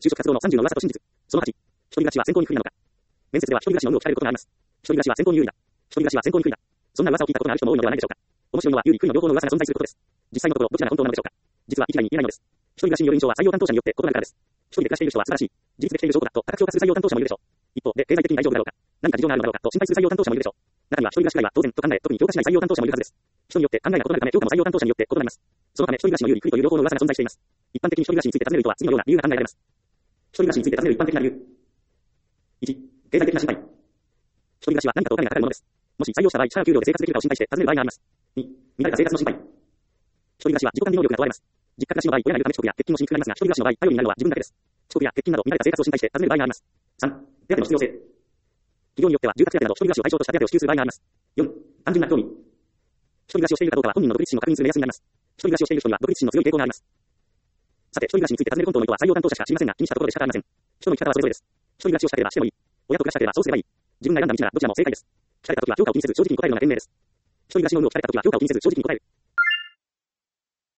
就職活動の30の噂と真実。その8、一人暮らしは先行に不利なのか。面接では一人暮らしの有無を聞かれることがあります。一人暮らしは先行に有利だ。一人暮らしは先行に不利だ。そんな噂を聞いたことがある人も多いのではないでしょうか。面白いのは有利不利の両方の噂が存在することです。実際のところどちらが本当なのでしょうか。実は一概に言えないのです。一人暮らしによる印象は採用担当者によって異なるからです。一人で暮らしている人は素晴らしい。自立できている証拠だと高く評価する採用担当者もいるでしょう。一方で経済的に大丈夫だろうか。何か事情があるのだろうかと心配する採用担当者もいるでしょう。中には一人暮らしくらいは当然と考え、特に評価しない採用担当者もいるはずです。人によって考えが異なるため評価も採用担当者によって異なります。そのため一人暮らしの有利不利という両方の噂が存在しています。一般的に一人暮らしについて尋ねる人は次のような理由が考えられます。一人暮らしについて尋ねる一般的な理由。1、経済的な心配。一人暮らしは何かとお金がかかるものです。もし採用した場合、社や給料で生活できるかを心配して尋ねる場合があります。2、乱れた生活の心配。一人暮らしは自己管理能力が問われます。実家暮らしの場合、親がいるため遅刻や欠勤もしにくくなりますが、一人暮らしの場合、頼りになるのは自分だけです。遅刻や欠勤など乱れた生活を心配して尋ねる場合があります。3、手当の必要性。企業によっては住宅手当など一人暮らしを対象とした手当を支給する場合があります。4、単純な興味。一人暮らしをしているかどうかは本人の独立心を確認する目安になります。一人暮らしをしている人には独立心の強い傾向があります。さて、一人暮らしについて尋ねる本当の意図は採用担当者しか知りませんが、気にしたところで仕方ありません。人の生き方はそれぞれです。一人暮らしをしたければしてもいい。親と暮らしたければそうすればいい。自分が選んだ道ならどちらも正解です。聞かれたときは評価を気にせず正直に答えるのが賢明です。一人暮らしの有無を聞かれたときは評価を気にせず正直に答える。